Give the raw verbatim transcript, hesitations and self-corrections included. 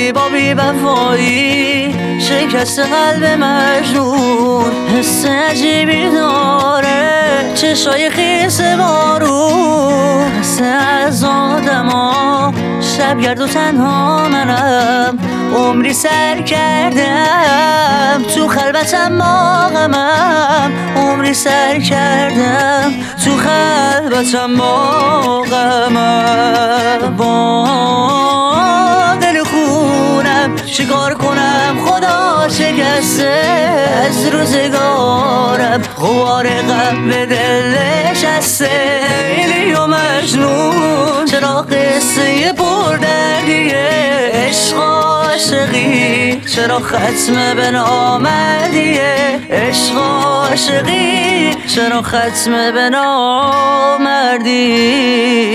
کردی با بی وفایی، شکست قلب مجنون حس عجیبی داره، چشای خیس بارون حس از آدما، شبگرد و تنها منم، عمری سر کردم تو خلوتم با غمم، عمری سر کردم تو خلوتم با غمم. با دل خونم چیکار کنم، خدا شکسته از روزگارم، غبار غم به دل نشسته. لیلی و مجنون چرا قصه پر دردیه، عشق عاشقی چرا ختم به نامردیه، عشق عاشقی چرا ختم به نامردیه.